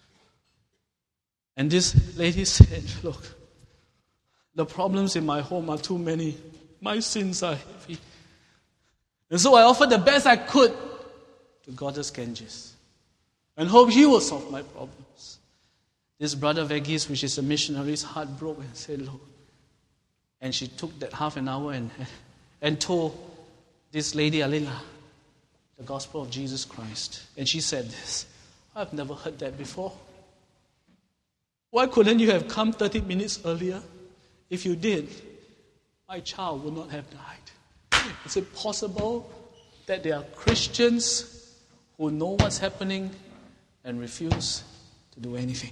And this lady said, look, the problems in my home are too many. My sins are heavy. And so I offered the best I could to Goddess Ganges and hope he will solve my problems. This brother Verghese, which is a missionary's heart broke and said, look. And she took that half an hour and told this lady, Alila, the gospel of Jesus Christ. And she said this, I've never heard that before. Why couldn't you have come 30 minutes earlier? If you did, my child would not have died. Is it possible that there are Christians who know what's happening and refuse to do anything?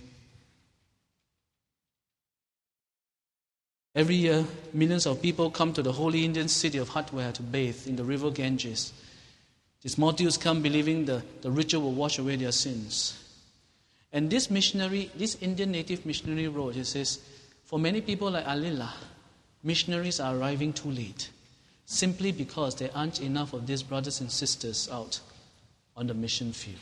Every year, millions of people come to the holy Indian city of Hatware to bathe in the river Ganges. These multitudes come believing the ritual will wash away their sins. And this Indian native missionary wrote, he says, for many people like Alila, missionaries are arriving too late, simply because there aren't enough of these brothers and sisters out on the mission field.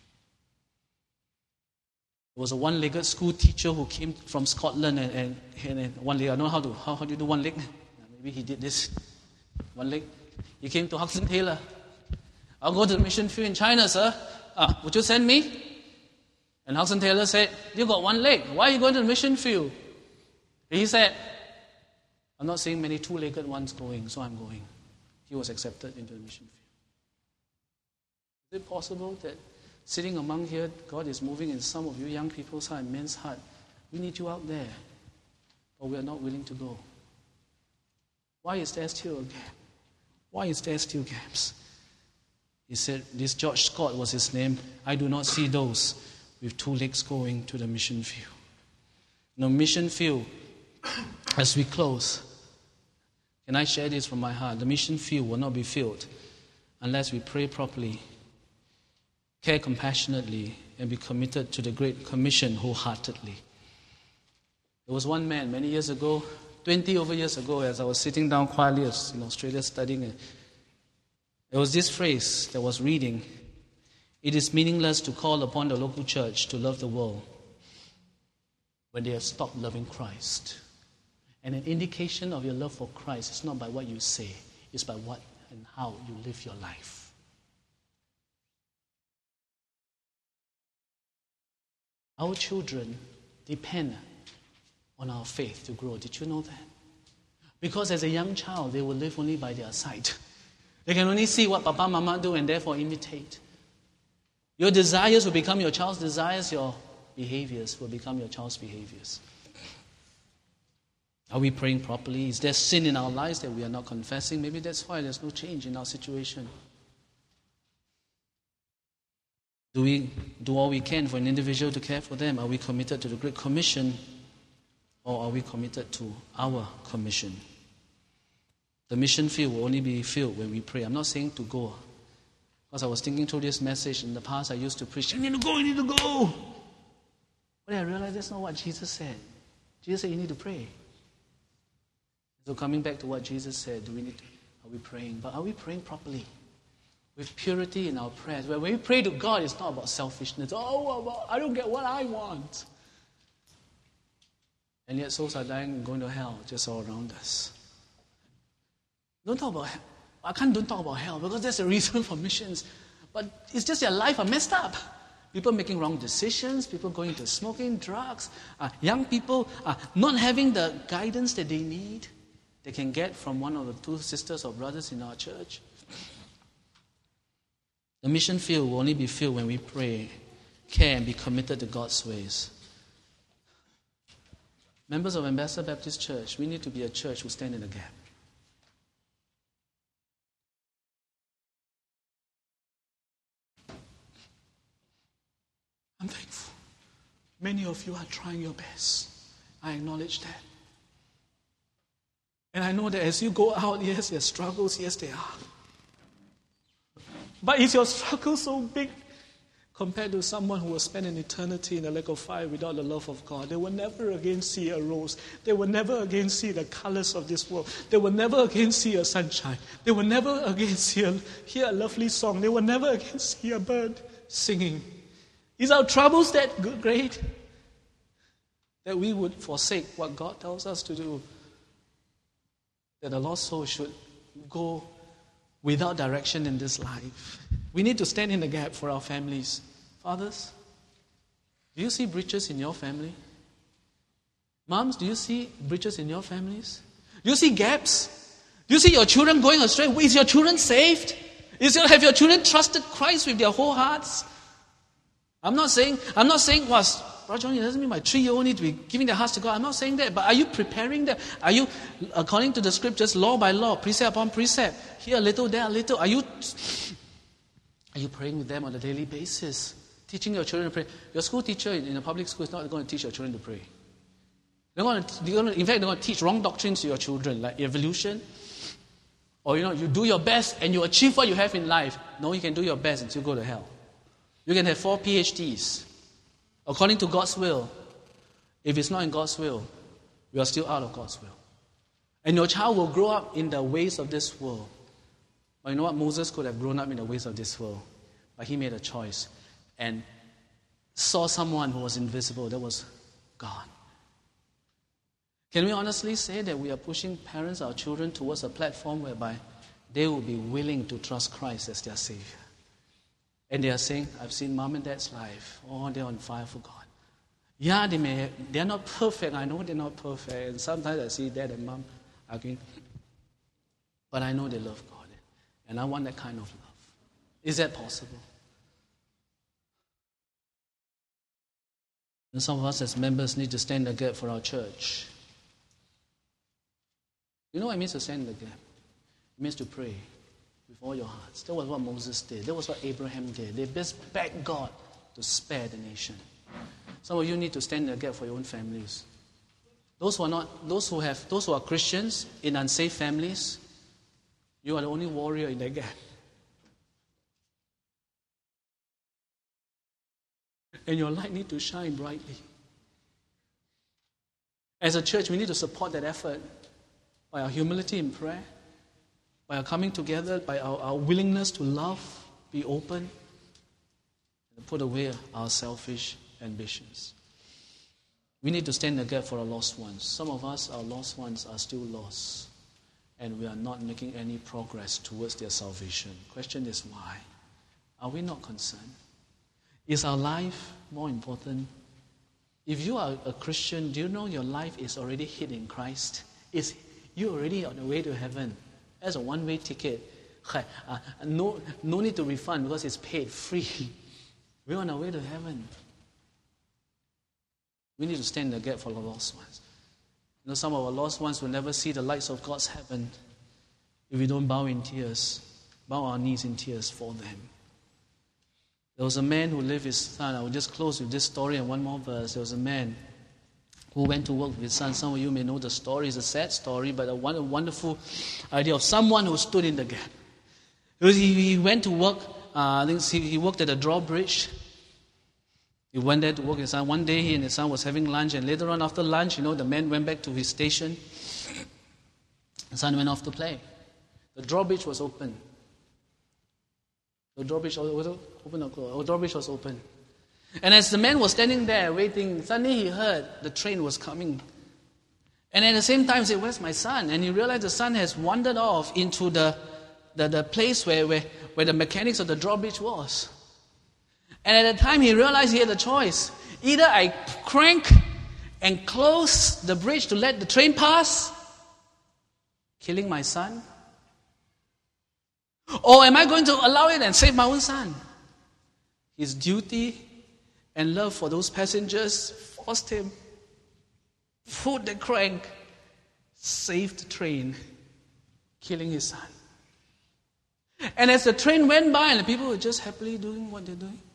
There was a one-legged school teacher who came from Scotland and one leg. I don't know how do you do one leg? Maybe he did this. One leg. He came to Huxton Taylor. I'll go to the mission field in China, sir. Would you send me? And Huxton Taylor said, you got one leg. Why are you going to the mission field? He said, I'm not seeing many two-legged ones going, so I'm going. He was accepted into the mission field. Is it possible that sitting among here, God is moving in some of you young people's heart, men's heart? We need you out there, but we are not willing to go. Why is there still a gap? Why is there still gaps? He said, this George Scott was his name. I do not see those with two legs going to the mission field. No mission field, as we close, can I share this from my heart? The mission field will not be filled unless we pray properly, care compassionately, and be committed to the Great Commission wholeheartedly. There was one man many years ago, 20 over years ago, as I was sitting down quietly in Australia studying, there was this phrase that was reading, it is meaningless to call upon the local church to love the world when they have stopped loving Christ. And an indication of your love for Christ is not by what you say, it's by what and how you live your life. Our children depend on our faith to grow. Did you know that? Because as a young child, they will live only by their sight. They can only see what Papa, Mama do and therefore imitate. Your desires will become your child's desires. Your behaviors will become your child's behaviors. Are we praying properly? Is there sin in our lives that we are not confessing? Maybe that's why there's no change in our situation. Do we do all we can for an individual to care for them? Are we committed to the Great Commission, or are we committed to our commission? The mission field will only be filled when we pray. I'm not saying to go. Because I was thinking through this message in the past, I used to preach, you need to go. But I realized that's not what Jesus said. Jesus said you need to pray. So coming back to what Jesus said, are we praying? But are we praying properly? With purity in our prayers. When we pray to God, it's not about selfishness. I don't get what I want. And yet souls are dying and going to hell just all around us. Don't talk about hell. Don't talk about hell because that's the reason for missions. But it's just their life are messed up. People making wrong decisions, people going into smoking, drugs, young people not having the guidance that they need, they can get from one of the two sisters or brothers in our church. The mission field will only be filled when we pray, care, and be committed to God's ways. Members of Ambassador Baptist Church, we need to be a church who stand in the gap. I'm thankful. Many of you are trying your best. I acknowledge that. And I know that as you go out, yes, there are struggles, yes, there are. But is your struggle so big compared to someone who will spend an eternity in a lake of fire without the love of God? They will never again see a rose. They will never again see the colors of this world. They will never again see a sunshine. They will never again hear a lovely song. They will never again see a bird singing. Is our troubles that great that we would forsake what God tells us to do? That the lost soul should go without direction in this life. We need to stand in the gap for our families. Fathers, do you see breaches in your family? Moms, do you see breaches in your families? Do you see gaps? Do you see your children going astray? Is your children saved? Have your children trusted Christ with their whole hearts? I'm not saying Brother John, it doesn't mean my 3-year-old need to be giving their hearts to God. I'm not saying that, but are you preparing them? Are you, according to the scriptures, law by law, precept upon precept, here a little, there a little, are you praying with them on a daily basis? Teaching your children to pray? Your school teacher in a public school is not going to teach your children to pray. In fact, they're going to teach wrong doctrines to your children, like evolution. Or, you do your best and you achieve what you have in life. No, you can do your best until you go to hell. You can have 4 PhDs. According to God's will. If it's not in God's will, you are still out of God's will. And your child will grow up in the ways of this world. But you know what? Moses could have grown up in the ways of this world. But he made a choice and saw someone who was invisible. That was God. Can we honestly say that we are pushing parents, our children, towards a platform whereby they will be willing to trust Christ as their Savior? And they are saying, I've seen mom and dad's life. Oh, they're on fire for God. Yeah, they're not perfect. I know they're not perfect. And sometimes I see dad and mom arguing. But I know they love God. And I want that kind of love. Is that possible? And some of us as members need to stand in the gap for our church. You know what it means to stand in the gap? It means to pray with all your hearts. That was what Moses did. That was what Abraham did. They just begged God to spare the nation. Some of you need to stand in the gap for your own families. Those who are Christians in unsafe families, you are the only warrior in that gap. And your light needs to shine brightly. As a church, we need to support that effort by our humility in prayer, by our coming together, by our willingness to love, be open, and put away our selfish ambitions. We need to stand in the gap for our lost ones. Some of us, our lost ones, are still lost, and we are not making any progress towards their salvation. Question is why? Are we not concerned? Is our life more important? If you are a Christian, do you know your life is already hid in Christ? You're already on the way to heaven. That's a one-way ticket. No need to refund because it's paid free. We're on our way to heaven. We need to stand in the gap for the lost ones. Some of our lost ones will never see the lights of God's heaven if we don't bow our knees in tears for them. There was a man who lived his son. I will just close with this story and one more verse. There was a man who went to work with his son. Some of you may know the story. It's a sad story, but a wonderful idea of someone who stood in the gap. He went to work. I think he worked at a drawbridge. He went there to work with his son. One day he and his son was having lunch, and later on after lunch, the man went back to his station. The son went off to play. The drawbridge was open. The drawbridge was open or closed? The drawbridge was open. And as the man was standing there waiting, suddenly he heard the train was coming. And at the same time, he said, "Where's my son?" And he realized the son has wandered off into the place where the mechanics of the drawbridge was. And at the time, he realized he had a choice. Either I crank and close the bridge to let the train pass, killing my son, or am I going to allow it and save my own son? His duty and love for those passengers forced him, pulled the crank, saved the train, killing his son. And as the train went by and the people were just happily doing what they're doing,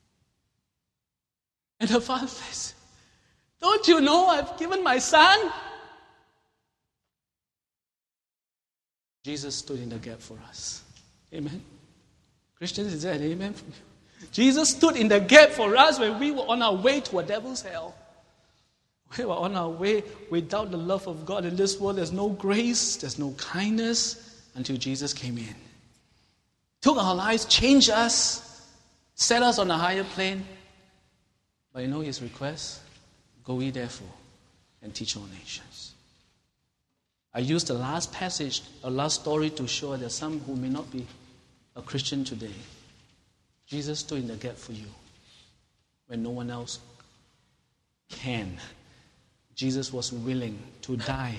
and the father says, "Don't you know I've given my son?" Jesus stood in the gap for us. Amen. Christians, is that an amen? Jesus stood in the gap for us when we were on our way to a devil's hell. We were on our way without the love of God in this world. There's no grace, there's no kindness until Jesus came in. Took our lives, changed us, set us on a higher plane. But his request? Go ye therefore and teach all nations. I used the last passage, a last story to show that some who may not be a Christian today, Jesus stood in the gap for you when no one else can. Jesus was willing to die.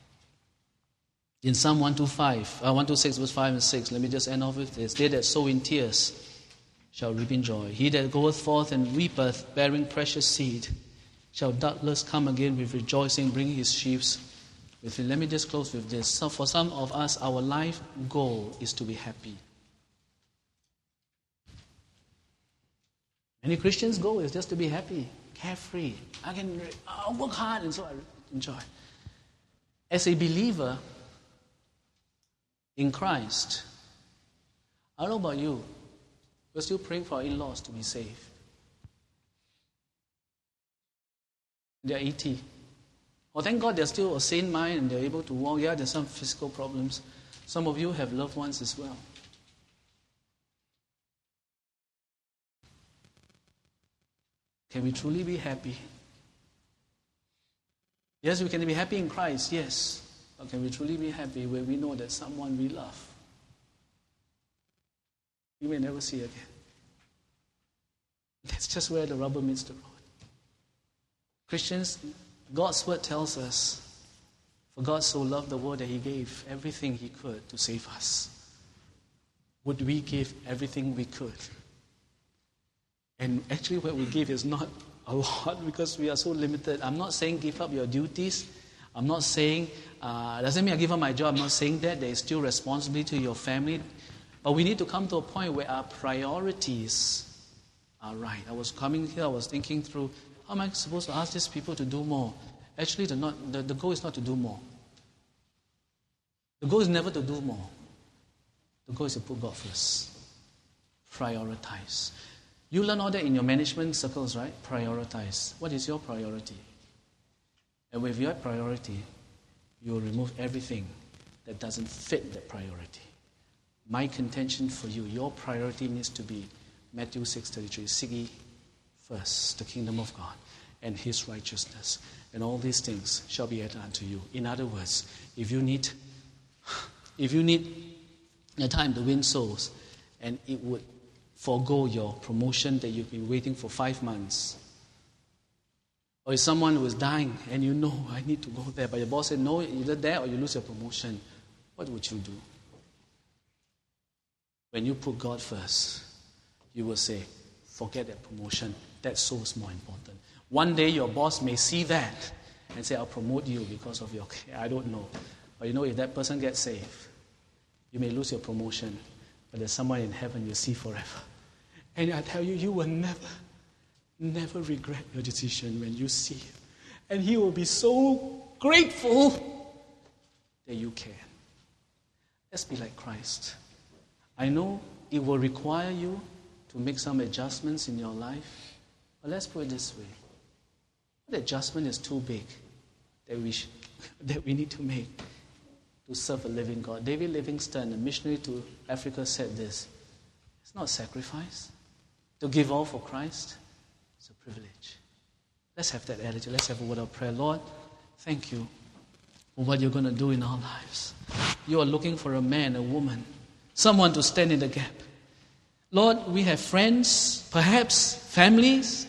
In Psalm 126 verse 5 and 6, let me just end off with this. They that sow in tears shall reap in joy. He that goeth forth and weepeth, bearing precious seed, shall doubtless come again with rejoicing, bringing his sheaves with him. Let me just close with this. So for some of us, our life goal is to be happy. Many Christians' goal is just to be happy, carefree. I'll work hard and so I enjoy. As a believer in Christ, I don't know about you, we're still praying for our in-laws to be saved. They're 80. Well, thank God they're still a sane mind and they're able to walk. Yeah, there's some physical problems. Some of you have loved ones as well. Can we truly be happy? Yes, we can be happy in Christ, yes. But can we truly be happy where we know that someone we love, we may never see again? That's just where the rubber meets the road. Christians, God's word tells us, for God so loved the world that he gave everything he could to save us. Would we give everything we could? And actually what we give is not a lot because we are so limited. I'm not saying give up your duties. I'm not saying, doesn't mean I give up my job. I'm not saying that. There is still responsibility to your family. But we need to come to a point where our priorities are right. I was coming here, I was thinking through, how am I supposed to ask these people to do more? Actually, the goal is not to do more. The goal is never to do more. The goal is to put God first. Prioritize. You learn all that in your management circles, right? Prioritize. What is your priority? And with your priority, you will remove everything that doesn't fit that priority. My contention for you, your priority needs to be Matthew 6:33. Seek ye first the kingdom of God and his righteousness, and all these things shall be added unto you. In other words, if you need a time to win souls, and it would forego your promotion that you've been waiting for 5 months, or if someone who is dying and you know, I need to go there, but your boss said no, either there or you lose your promotion, what would you do? When you put God first, you will say, forget that promotion. That soul is more important. One day your boss may see that and say, I'll promote you because of your care. I don't know. But you know, if that person gets saved, you may lose your promotion, but there's someone in heaven you'll see forever. And I tell you, you will never regret your decision when you see him. And he will be so grateful that you can. Let's be like Christ. I know it will require you to make some adjustments in your life, but let's put it this way. What adjustment is too big that we need to make to serve a living God? David Livingstone, a missionary to Africa, said this: it's not sacrifice. To give all for Christ, it's a privilege. Let's have that attitude. Let's have a word of prayer. Lord, thank you for what you're going to do in our lives. You are looking for a man, a woman, someone to stand in the gap. Lord, we have friends, perhaps families,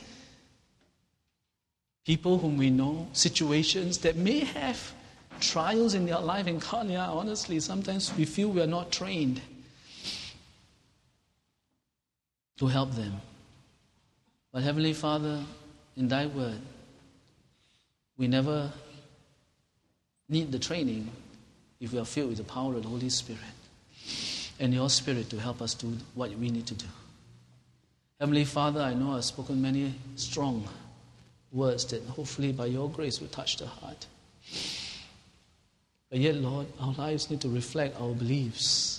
people whom we know, situations that may have trials in their life. And God, yeah, honestly, sometimes we feel we are not trained to help them. But Heavenly Father, in thy word, we never need the training if we are filled with the power of the Holy Spirit and your Spirit to help us do what we need to do. Heavenly Father, I know I've spoken many strong words that hopefully by your grace will touch the heart. But yet, Lord, our lives need to reflect our beliefs.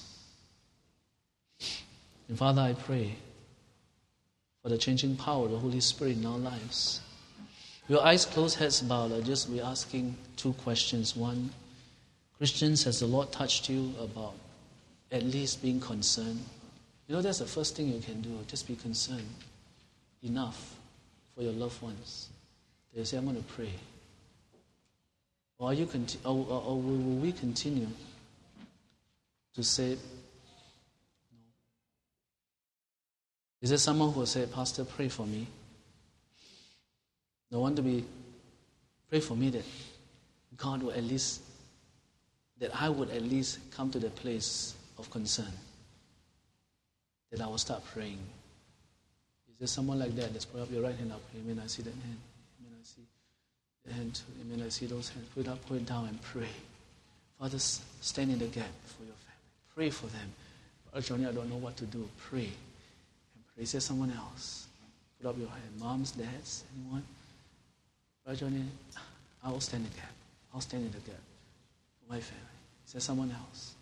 And Father, I pray for the changing power of the Holy Spirit in our lives. With your eyes closed, heads bowed, I'll just be asking 2 questions. One, Christians, has the Lord touched you about at least being concerned? You know, that's the first thing you can do. Just be concerned enough for your loved ones. They say, I'm going to pray. Or will we continue to say, no? Is there someone who will say, Pastor, pray for me? No one to pray for me that God will at least, that I would at least come to the place of concern, that I will start praying Is there someone like that? Let's put up your right hand up. Amen. I see that hand. Amen. I see the hand too. Amen. I see those hands. Put it up, put it down, and pray. Father, stand in the gap for your family. Pray for them. Brother Johnny, I don't know what to do. Pray. And pray. Is there someone else? Put up your hand. Moms, dads, anyone? Brother Johnny, I will stand in the gap. I'll stand in the gap for my family. Is there someone else?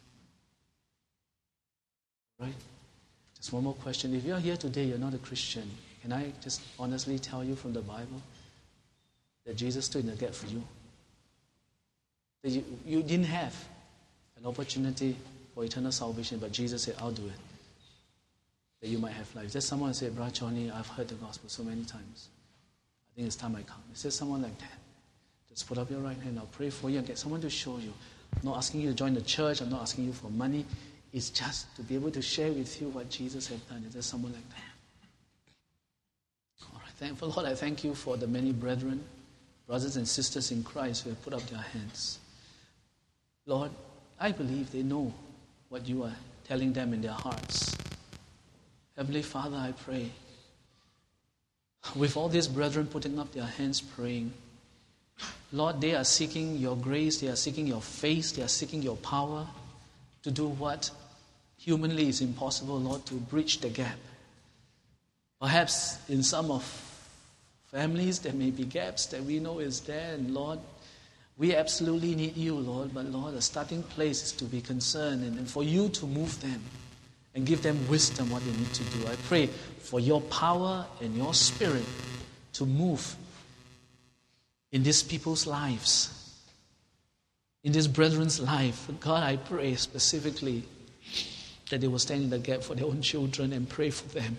Right? Just one more question. If you're here today, you're not a Christian, can I just honestly tell you from the Bible that Jesus stood in the gap for you? That you didn't have an opportunity for eternal salvation, but Jesus said, I'll do it. That you might have life. There's someone who said, Brother Johnny, I've heard the gospel so many times. I think it's time I come. Is there someone like that? Just put up your right hand. I'll pray for you and get someone to show you. I'm not asking you to join the church. I'm not asking you for money. It's just to be able to share with you what Jesus has done. Is there someone like that? All right. Thankful Lord, I thank you for the many brethren, brothers and sisters in Christ who have put up their hands. Lord, I believe they know what you are telling them in their hearts. Heavenly Father, I pray, with all these brethren putting up their hands praying, Lord, they are seeking your grace, they are seeking your face, they are seeking your power to do what humanly is impossible, Lord, to bridge the gap. Perhaps in some of families there may be gaps that we know is there, and Lord, we absolutely need you, Lord, but Lord, the starting place is to be concerned and for you to move them and give them wisdom what they need to do. I pray for your power and your spirit to move in these people's lives, in these brethren's life. God, I pray specifically that they will stand in the gap for their own children and pray for them.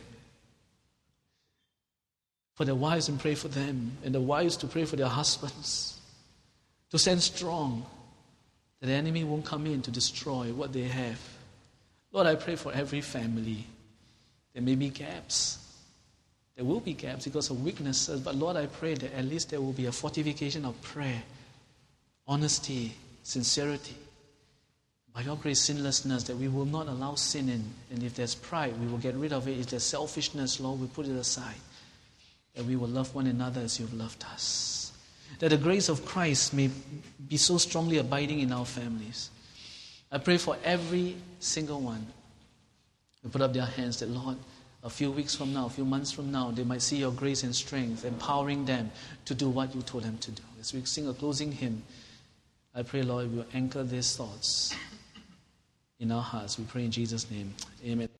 For their wives and pray for them, and the wives to pray for their husbands, to stand strong, that the enemy won't come in to destroy what they have. Lord, I pray for every family. There may be gaps. There will be gaps because of weaknesses, but Lord, I pray that at least there will be a fortification of prayer, honesty, sincerity. By your grace, sinlessness, that we will not allow sin in. And if there's pride, we will get rid of it. If there's selfishness, Lord, we put it aside. That we will love one another as you've loved us. That the grace of Christ may be so strongly abiding in our families. I pray for every single one who put up their hands that, Lord, a few weeks from now, a few months from now, they might see your grace and strength, empowering them to do what you told them to do. As we sing a closing hymn, I pray, Lord, we will anchor these thoughts in our hearts. We pray in Jesus' name. Amen.